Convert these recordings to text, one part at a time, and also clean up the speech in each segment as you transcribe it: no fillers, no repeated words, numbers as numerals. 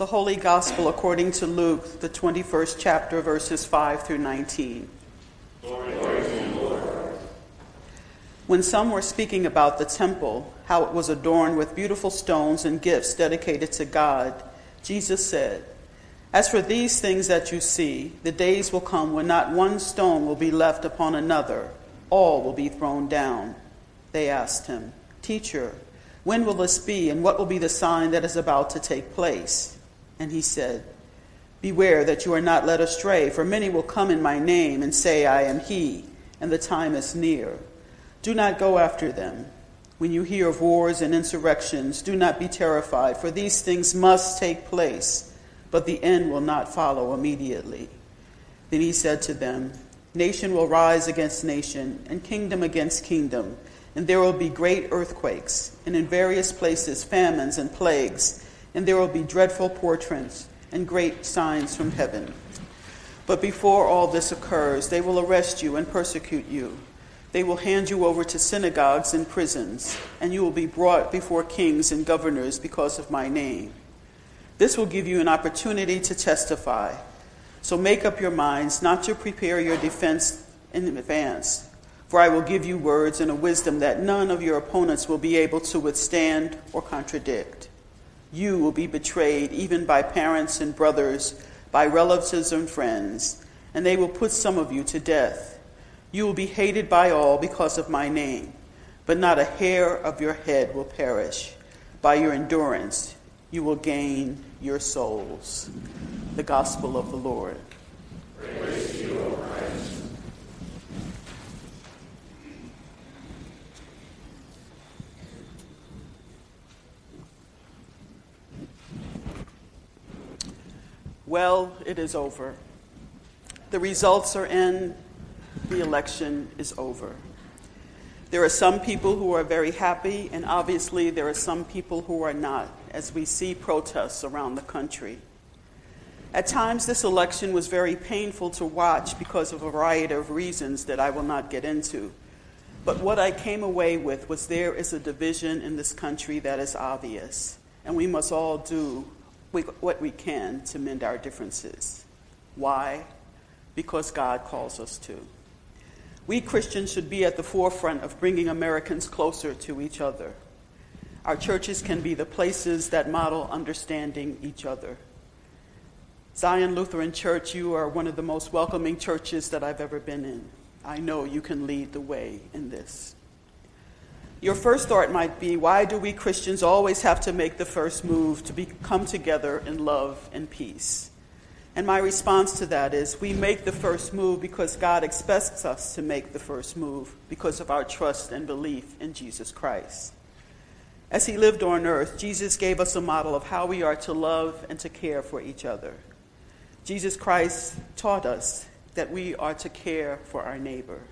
The Holy Gospel according to Luke, the 21st chapter, verses 5 through 19. Glory to you, Lord. When some were speaking about the temple, how it was adorned with beautiful stones and gifts dedicated to God, Jesus said, "As for these things that you see, the days will come when not one stone will be left upon another. All will be thrown down." They asked him, "Teacher, when will this be, and what will be the sign that is about to take place?" And he said, "Beware that you are not led astray, for many will come in my name and say, 'I am he,' and the time is near. Do not go after them. When you hear of wars and insurrections, do not be terrified, for these things must take place, but the end will not follow immediately." Then he said to them, "Nation will rise against nation, and kingdom against kingdom, and there will be great earthquakes, and in various places famines and plagues, and there will be dreadful portents and great signs from heaven. But before all this occurs, they will arrest you and persecute you. They will hand you over to synagogues and prisons, and you will be brought before kings and governors because of my name. This will give you an opportunity to testify. So make up your minds not to prepare your defense in advance, for I will give you words and a wisdom that none of your opponents will be able to withstand or contradict. You will be betrayed even by parents and brothers, by relatives and friends, and they will put some of you to death. You will be hated by all because of my name, but not a hair of your head will perish. By your endurance, you will gain your souls." The Gospel of the Lord. Praise to you, O Christ. Well, it is over. The results are in. The election is over. There are some people who are very happy, and obviously there are some people who are not, as we see protests around the country. At times, this election was very painful to watch because of a variety of reasons that I will not get into. But what I came away with was there is a division in this country that is obvious, and we must all do what we can to mend our differences. Why? Because God calls us to. We Christians should be at the forefront of bringing Americans closer to each other. Our churches can be the places that model understanding each other. Zion Lutheran Church, you are one of the most welcoming churches that I've ever been in. I know you can lead the way in this. Your first thought might be, why do we Christians always have to make the first move to come together in love and peace? And my response to that is, we make the first move because God expects us to make the first move because of our trust and belief in Jesus Christ. As he lived on earth, Jesus gave us a model of how we are to love and to care for each other. Jesus Christ taught us that we are to care for our neighbor.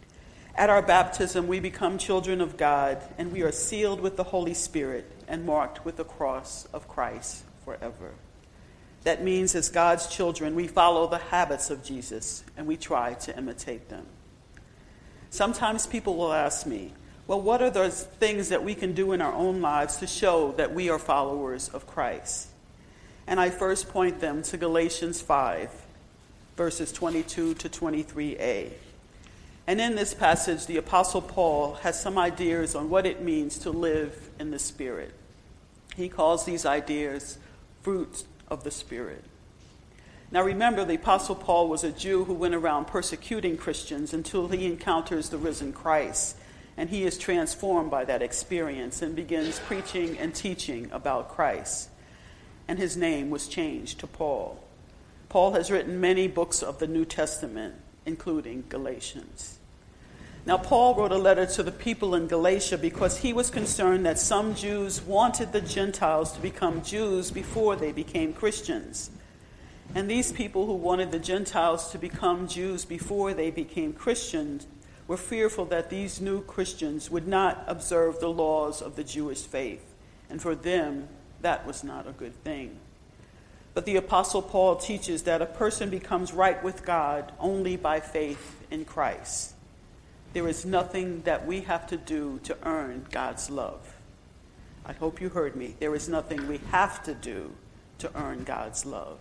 At our baptism, we become children of God, and we are sealed with the Holy Spirit and marked with the cross of Christ forever. That means as God's children, we follow the habits of Jesus, and we try to imitate them. Sometimes people will ask me, well, what are those things that we can do in our own lives to show that we are followers of Christ? And I first point them to Galatians 5, verses 22 to 23a. And in this passage, the Apostle Paul has some ideas on what it means to live in the Spirit. He calls these ideas fruits of the Spirit. Now remember, the Apostle Paul was a Jew who went around persecuting Christians until he encounters the risen Christ, and he is transformed by that experience and begins preaching and teaching about Christ. And his name was changed to Paul. Paul has written many books of the New Testament, including Galatians. Now, Paul wrote a letter to the people in Galatia because he was concerned that some Jews wanted the Gentiles to become Jews before they became Christians. And these people who wanted the Gentiles to become Jews before they became Christians were fearful that these new Christians would not observe the laws of the Jewish faith. And for them, that was not a good thing. But the Apostle Paul teaches that a person becomes right with God only by faith in Christ. There is nothing that we have to do to earn God's love. I hope you heard me. There is nothing we have to do to earn God's love.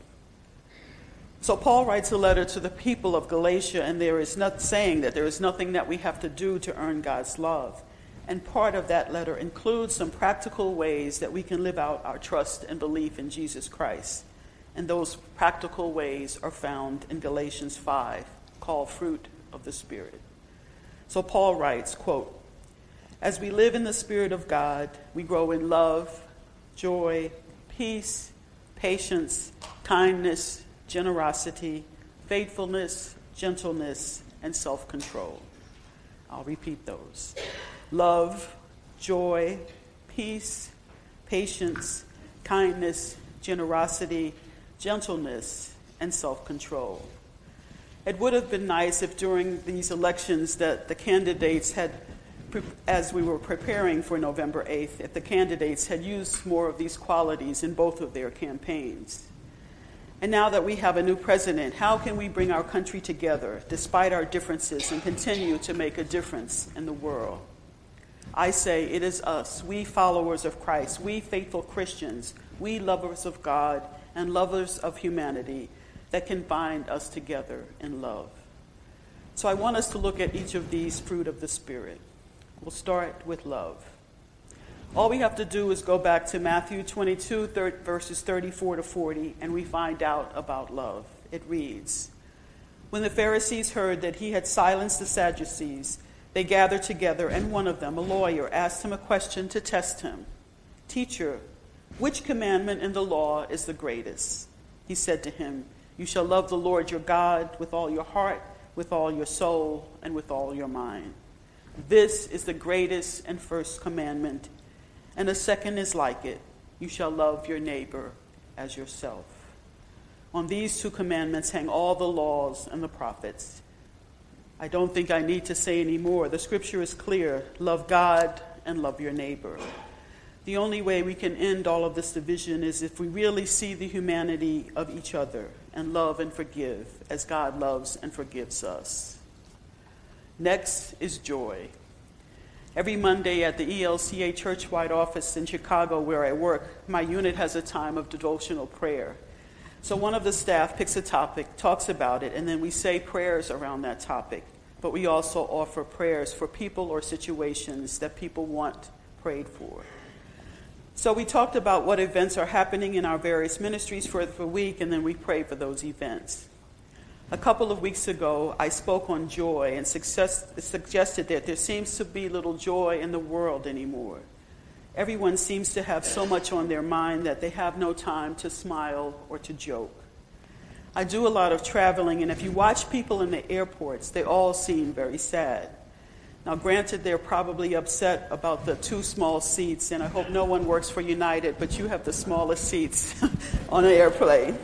So Paul writes a letter to the people of Galatia, and there is not saying that there is nothing that we have to do to earn God's love. And part of that letter includes some practical ways that we can live out our trust and belief in Jesus Christ. And those practical ways are found in Galatians 5, called fruit of the Spirit. So Paul writes, quote, "As we live in the Spirit of God, we grow in love, joy, peace, patience, kindness, generosity, faithfulness, gentleness, and self-control." I'll repeat those. Love, joy, peace, patience, kindness, generosity, gentleness, and self-control. It would have been nice if during these elections that the candidates had, as we were preparing for November 8th, if the candidates had used more of these qualities in both of their campaigns. And now that we have a new president, how can we bring our country together despite our differences and continue to make a difference in the world? I say it is us, we followers of Christ, we faithful Christians, we lovers of God and lovers of humanity, that can bind us together in love. So I want us to look at each of these fruit of the Spirit. We'll start with love. All we have to do is go back to Matthew 22, verses 34 to 40, and we find out about love. It reads, "When the Pharisees heard that he had silenced the Sadducees, they gathered together, and one of them, a lawyer, asked him a question to test him. 'Teacher, which commandment in the law is the greatest?' He said to him, 'You shall love the Lord your God with all your heart, with all your soul, and with all your mind. This is the greatest and first commandment. And a second is like it. You shall love your neighbor as yourself. On these two commandments hang all the laws and the prophets.' I don't think I need to say any more. The scripture is clear. Love God and love your neighbor. The only way we can end all of this division is if we really see the humanity of each other and love and forgive as God loves and forgives us. Next is joy. Every Monday at the ELCA church-wide office in Chicago where I work, my unit has a time of devotional prayer. So one of the staff picks a topic, talks about it, and then we say prayers around that topic. But we also offer prayers for people or situations that people want prayed for. So we talked about what events are happening in our various ministries for the week, and then we pray for those events. A couple of weeks ago, I spoke on joy and suggested that there seems to be little joy in the world anymore. Everyone seems to have so much on their mind that they have no time to smile or to joke. I do a lot of traveling, and if you watch people in the airports, they all seem very sad. Now, granted, they're probably upset about the two small seats, and I hope no one works for United, but you have the smallest seats on an airplane.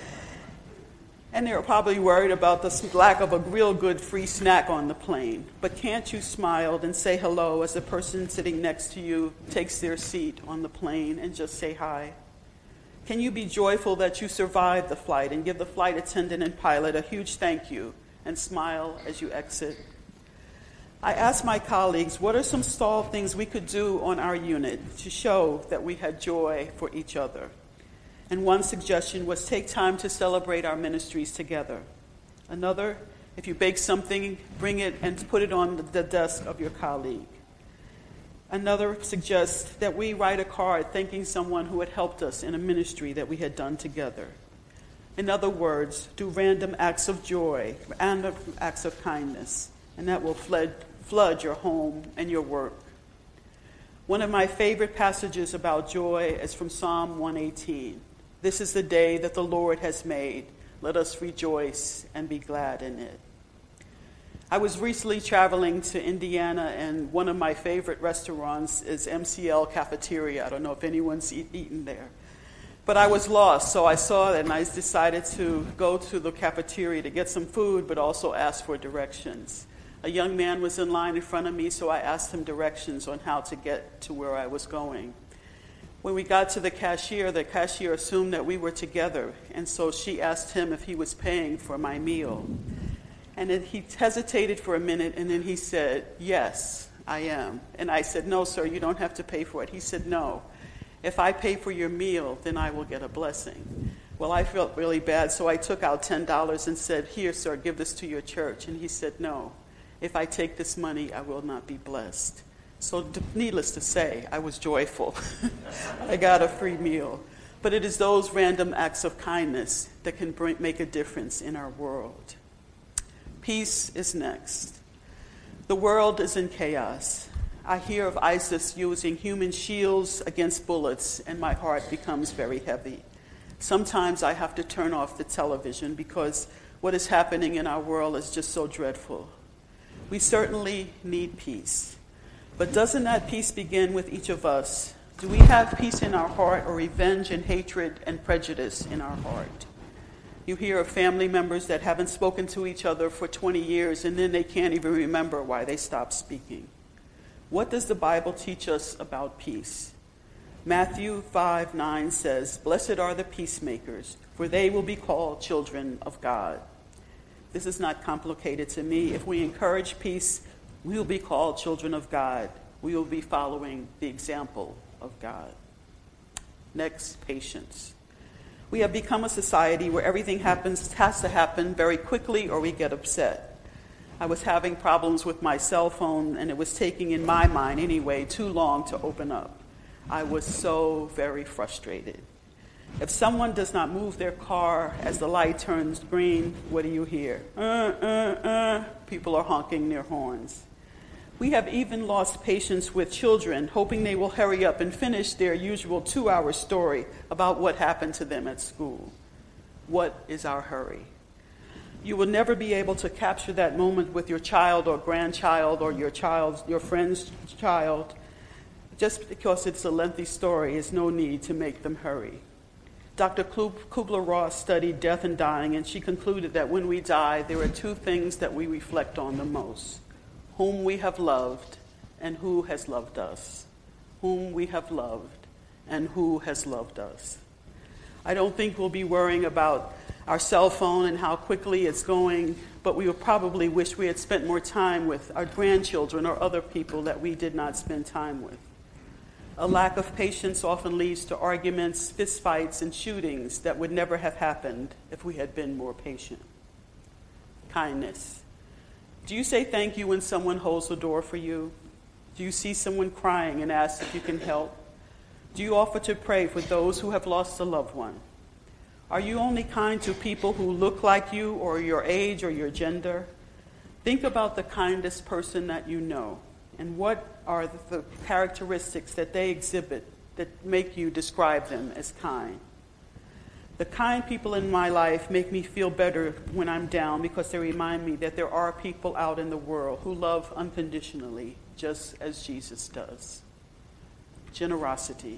And they're probably worried about the lack of a real good free snack on the plane. But can't you smile and say hello as the person sitting next to you takes their seat on the plane and just say hi? Can you be joyful that you survived the flight and give the flight attendant and pilot a huge thank you and smile as you exit? I asked my colleagues, what are some small things we could do on our unit to show that we had joy for each other? And one suggestion was take time to celebrate our ministries together. Another, if you bake something, bring it and put it on the desk of your colleague. Another suggests that we write a card thanking someone who had helped us in a ministry that we had done together. In other words, do random acts of joy, random acts of kindness, and that will flood your home and your work. One of my favorite passages about joy is from Psalm 118. This is the day that the Lord has made. Let us rejoice and be glad in it. I was recently traveling to Indiana, and one of my favorite restaurants is MCL Cafeteria. I don't know if anyone's eaten there. But I was lost, so I saw it, and I decided to go to the cafeteria to get some food, but also ask for directions. A young man was in line in front of me, so I asked him directions on how to get to where I was going. When we got to the cashier assumed that we were together, and so she asked him if he was paying for my meal. And then he hesitated for a minute, and then he said, "Yes, I am." And I said, "No, sir, you don't have to pay for it." He said, "No." If I pay for your meal, then I will get a blessing. Well, I felt really bad, so I took out $10 and said, here, sir, give this to your church. And he said, no, if I take this money, I will not be blessed. So needless to say, I was joyful. I got a free meal. But it is those random acts of kindness that can make a difference in our world. Peace is next. The world is in chaos. I hear of ISIS using human shields against bullets, and my heart becomes very heavy. Sometimes I have to turn off the television because what is happening in our world is just so dreadful. We certainly need peace. But doesn't that peace begin with each of us? Do we have peace in our heart, or revenge and hatred and prejudice in our heart? You hear of family members that haven't spoken to each other for 20 years, and then they can't even remember why they stopped speaking. What does the Bible teach us about peace? Matthew 5:9 says, "Blessed are the peacemakers, for they will be called children of God." This is not complicated to me. If we encourage peace, we will be called children of God. We will be following the example of God. Next, patience. We have become a society where everything has to happen very quickly, or we get upset. I was having problems with my cell phone, and it was taking, in my mind anyway, too long to open up. I was so very frustrated. If someone does not move their car as the light turns green, what do you hear? People are honking their horns. We have even lost patience with children, hoping they will hurry up and finish their usual 2-hour story about what happened to them at school. What is our hurry? You will never be able to capture that moment with your child or grandchild or your friend's child. Just because it's a lengthy story, there's no need to make them hurry. Dr. Kubler-Ross studied death and dying, and she concluded that when we die, there are 2 things that we reflect on the most: whom we have loved and who has loved us. Whom we have loved and who has loved us. I don't think we'll be worrying about our cell phone and how quickly it's going, but we will probably wish we had spent more time with our grandchildren or other people that we did not spend time with. A lack of patience often leads to arguments, fistfights, and shootings that would never have happened if we had been more patient. Kindness. Do you say thank you when someone holds the door for you? Do you see someone crying and ask if you can help? Do you offer to pray for those who have lost a loved one? Are you only kind to people who look like you or your age or your gender? Think about the kindest person that you know, and what are the characteristics that they exhibit that make you describe them as kind. The kind people in my life make me feel better when I'm down because they remind me that there are people out in the world who love unconditionally, just as Jesus does. Generosity.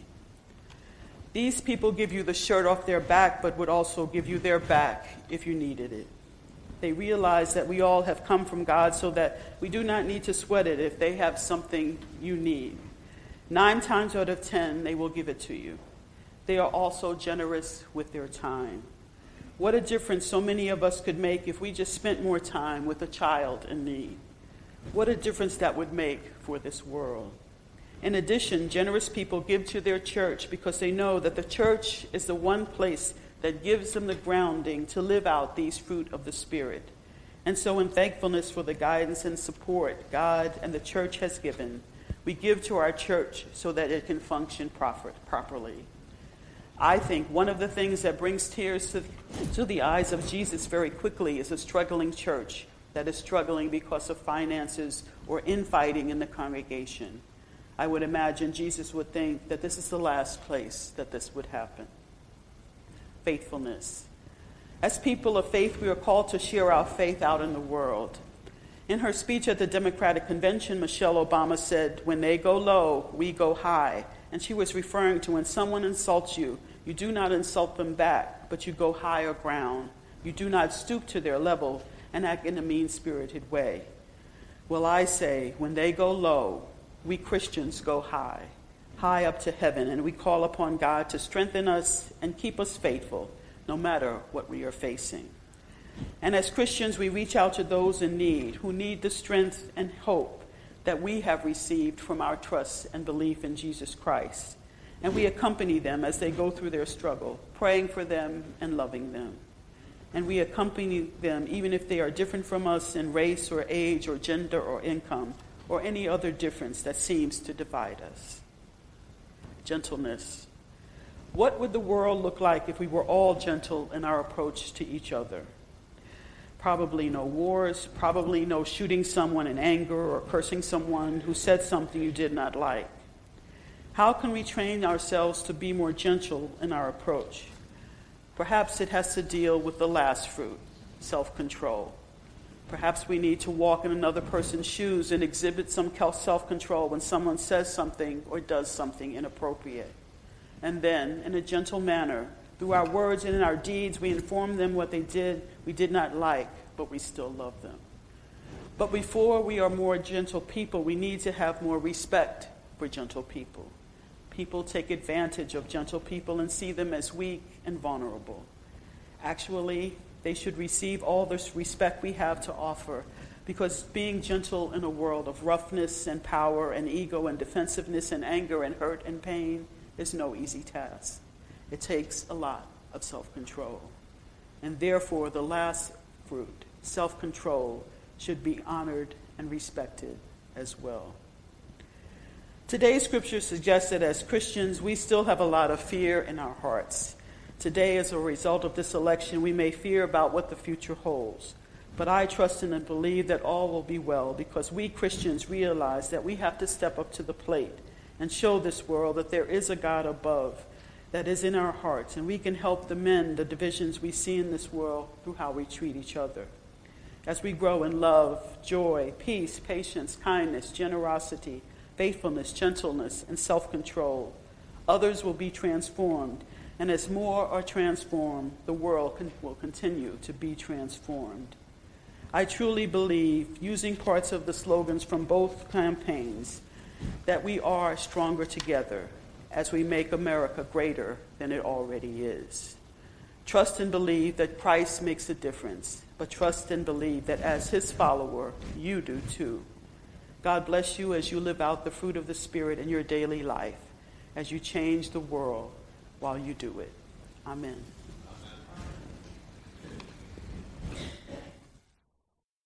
These people give you the shirt off their back, but would also give you their back if you needed it. They realize that we all have come from God so that we do not need to sweat it if they have something you need. 9 times out of 10, they will give it to you. They are also generous with their time. What a difference so many of us could make if we just spent more time with a child in need. What a difference that would make for this world. In addition, generous people give to their church because they know that the church is the one place that gives them the grounding to live out these fruit of the Spirit. And so in thankfulness for the guidance and support God and the church has given, we give to our church so that it can function properly. I think one of the things that brings tears to the eyes of Jesus very quickly is a struggling church that is struggling because of finances or infighting in the congregation. I would imagine Jesus would think that this is the last place that this would happen. Faithfulness. As people of faith, we are called to share our faith out in the world. In her speech at the Democratic Convention, Michelle Obama said, "When they go low, we go high." And she was referring to when someone insults you, you do not insult them back, but you go higher ground. You do not stoop to their level and act in a mean-spirited way. Well, I say, when they go low, we Christians go high, high up to heaven, and we call upon God to strengthen us and keep us faithful, no matter what we are facing. And as Christians, we reach out to those in need, who need the strength and hope that we have received from our trust and belief in Jesus Christ. And we accompany them as they go through their struggle, praying for them and loving them. And we accompany them even if they are different from us in race or age or gender or income or any other difference that seems to divide us. Gentleness. What would the world look like if we were all gentle in our approach to each other? Probably no wars, probably no shooting someone in anger or cursing someone who said something you did not like. How can we train ourselves to be more gentle in our approach? Perhaps it has to deal with the last fruit, self-control. Perhaps we need to walk in another person's shoes and exhibit some self-control when someone says something or does something inappropriate. And then, in a gentle manner, through our words and in our deeds, we inform them what they did we did not like, but we still love them. But before we are more gentle people, we need to have more respect for gentle people. People take advantage of gentle people and see them as weak and vulnerable. Actually, they should receive all this respect we have to offer, because being gentle in a world of roughness and power and ego and defensiveness and anger and hurt and pain is no easy task. It takes a lot of self-control. And therefore, the last fruit, self-control, should be honored and respected as well. Today's scripture suggests that as Christians, we still have a lot of fear in our hearts. Today, as a result of this election, we may fear about what the future holds. But I trust in and believe that all will be well, because we Christians realize that we have to step up to the plate and show this world that there is a God above that is in our hearts, and we can help mend the divisions we see in this world through how we treat each other. As we grow in love, joy, peace, patience, kindness, generosity, faithfulness, gentleness, and self-control, others will be transformed, and as more are transformed, the world will continue to be transformed. I truly believe, using parts of the slogans from both campaigns, that we are stronger together as we make America greater than it already is. Trust and believe that Christ makes a difference, but trust and believe that as his follower, you do too. God bless you as you live out the fruit of the Spirit in your daily life, as you change the world while you do it. Amen.